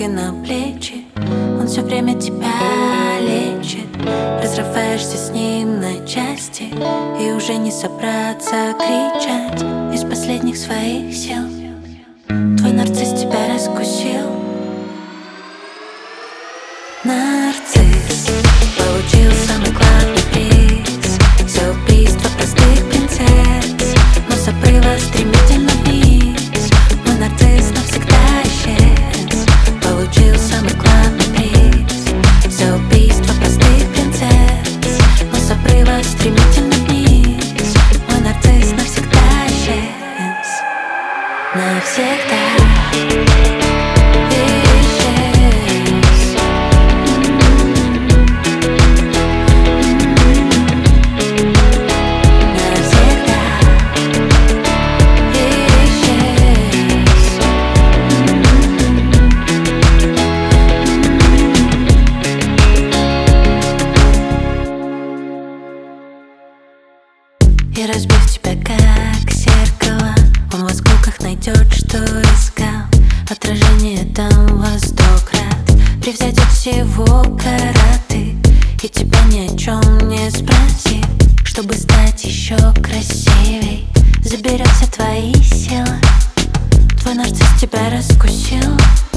на плечи. Он все время тебя лечит. Разрываешься с ним на части, и уже не собраться кричать из последних своих сил. Твой нарцисс тебя раскусил. Нарцисс получил самый главный приз за убийство простых принцесс, но с обрыва стремительно вниз мой нарцисс навсегда исчез. Получил самый главный приз за убийство простых принцесс, но с обрыва стремительно вниз мой нарцисс навсегда исчез. Навсегда. И разбив тебя как зеркало, он в осколках найдет, что искал. Отражение там во 100 крат превзойдет всего караты, и тебя ни о чем не спросит. Чтобы стать еще красивей, заберет все твои силы. Твой нарцисс тебя раскусил.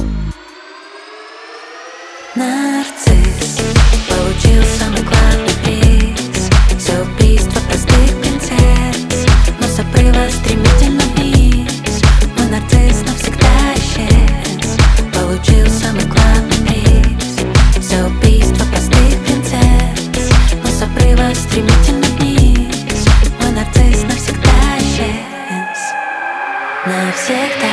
Нарцисс получил самый главный приз за убийство простых принцесс, но с обрыва стремительно вниз мой нарцисс навсегда исчез. Получил самый главный приз за убийство простых принцесс, но с обрыва стремительно вниз мой нарцисс навсегда исчез. Навсегда.